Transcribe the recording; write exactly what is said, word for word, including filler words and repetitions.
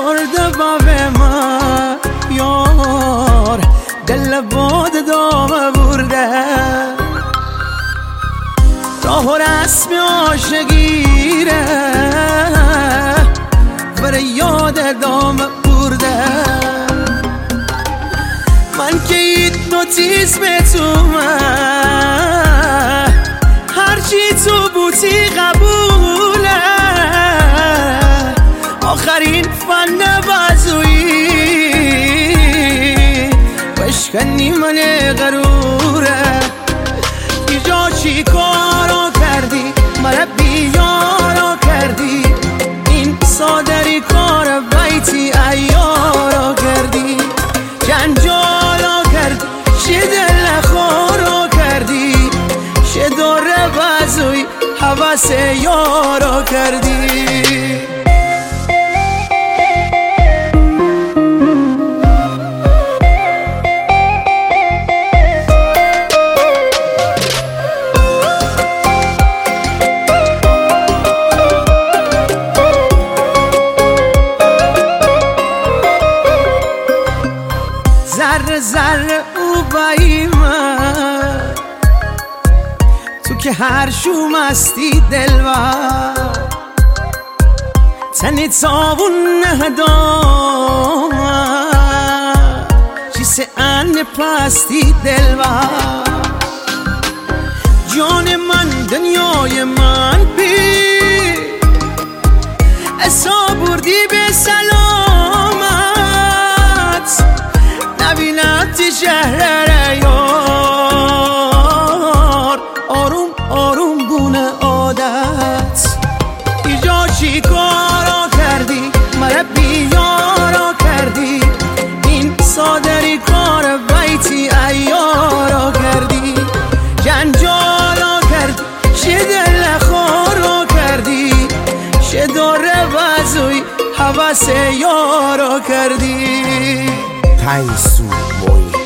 برده باب من یار دل باد دام برده راه و رسم عاشقیره بر یاد دام برده من که هیپنوتیزم تو من هرچی تو بوتی قبوله آخرین فن بازویی بشکنی من غروره ایجا چی کارو کردی مربی یارو کردی این صادری کار بیتی ایارو کردی جنجالو کردی چه دل خورو کردی چه دوره بازوی حواس یارو کردی ذره ذره او بایی من تو که هر شوم هستی دلوار تنی تاون نهدام چیسه ان پستی دلوار جان من دنیای من بی اسا بردی به سلامت نبینت شهر یار آروم آروم بونه عادت ایجا چی کارا کردی مربی یارا کردی این صادری کار بیتی ایارا کردی جنجالا کردی چه دل خورا کردی چه دوره بازوی حواس یارا کردی تایسو موی